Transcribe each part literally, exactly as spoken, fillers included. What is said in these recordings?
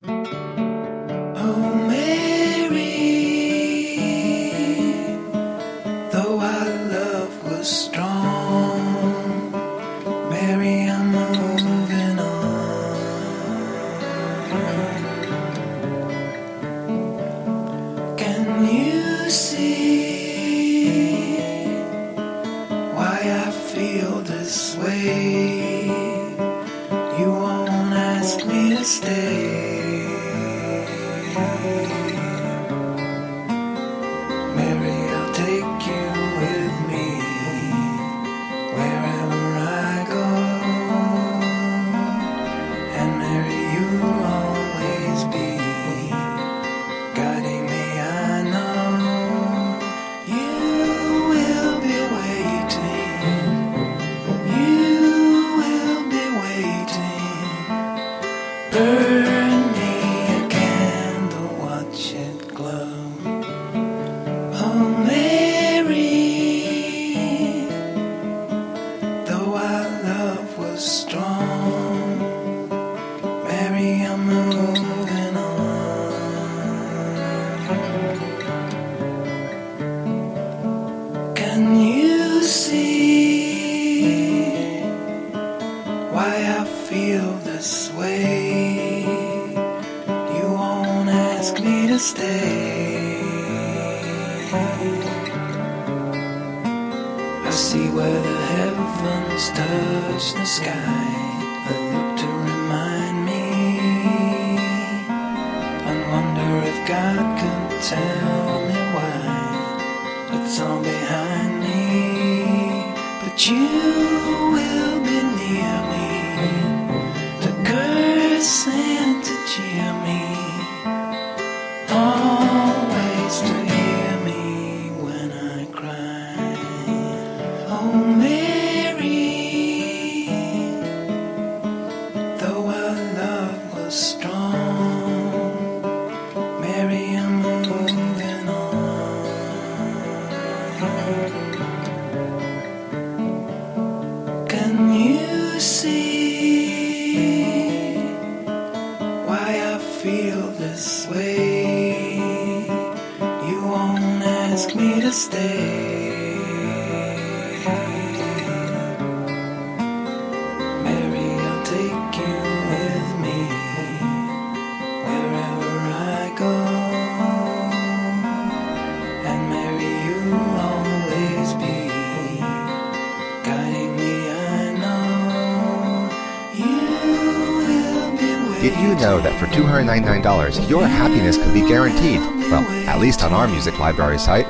Did you know that for two hundred ninety-nine dollars, your happiness could be guaranteed? Well, at least on our music library site.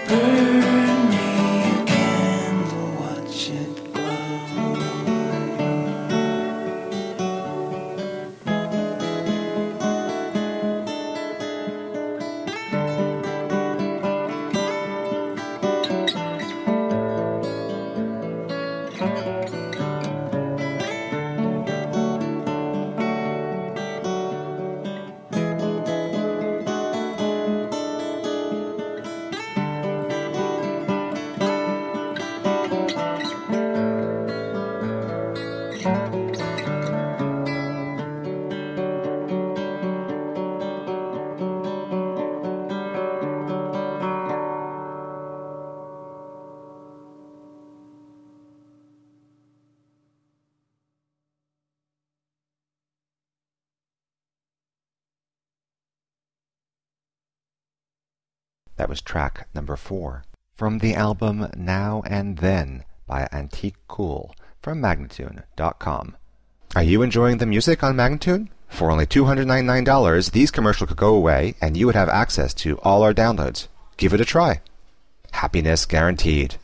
That was track number four from the album Now and Then by Antique Cool from Magnatune dot com. Are you enjoying the music on Magnatune? For only two hundred ninety-nine dollars, these commercials could go away and you would have access to all our downloads. Give it a try. Happiness guaranteed.